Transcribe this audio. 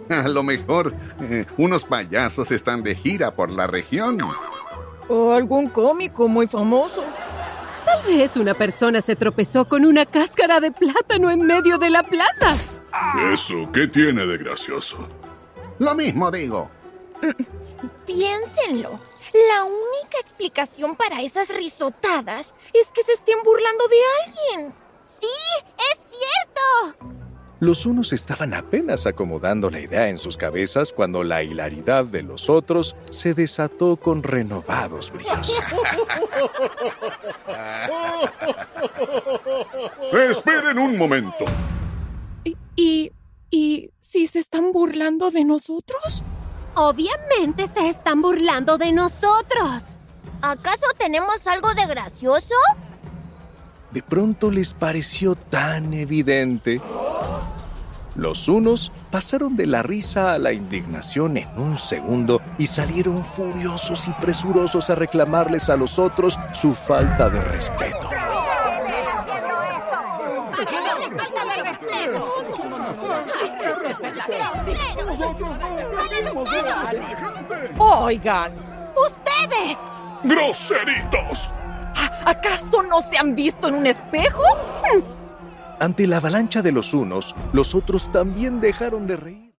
A lo mejor unos payasos están de gira por la región. O algún cómico muy famoso. Tal vez una persona se tropezó con una cáscara de plátano en medio de la plaza. ¿Eso qué tiene de gracioso? Lo mismo digo. Piénsenlo. La única explicación para esas risotadas es que se estén burlando de alguien. ¡Sí! ¡Es cierto! Los unos estaban apenas acomodando la idea en sus cabezas cuando la hilaridad de los otros se desató con renovados bríos. ¡Esperen un momento! ¿Y si se están burlando de nosotros? Obviamente se están burlando de nosotros. ¿Acaso tenemos algo de gracioso? De pronto les pareció tan evidente. Los unos pasaron de la risa a la indignación en un segundo y salieron furiosos y presurosos a reclamarles a los otros su falta de respeto. Oigan, ¡Ustedes! ¡Groseritos! ¿acaso no se han visto en un espejo? Ante la avalancha de los unos, los otros también dejaron de reír.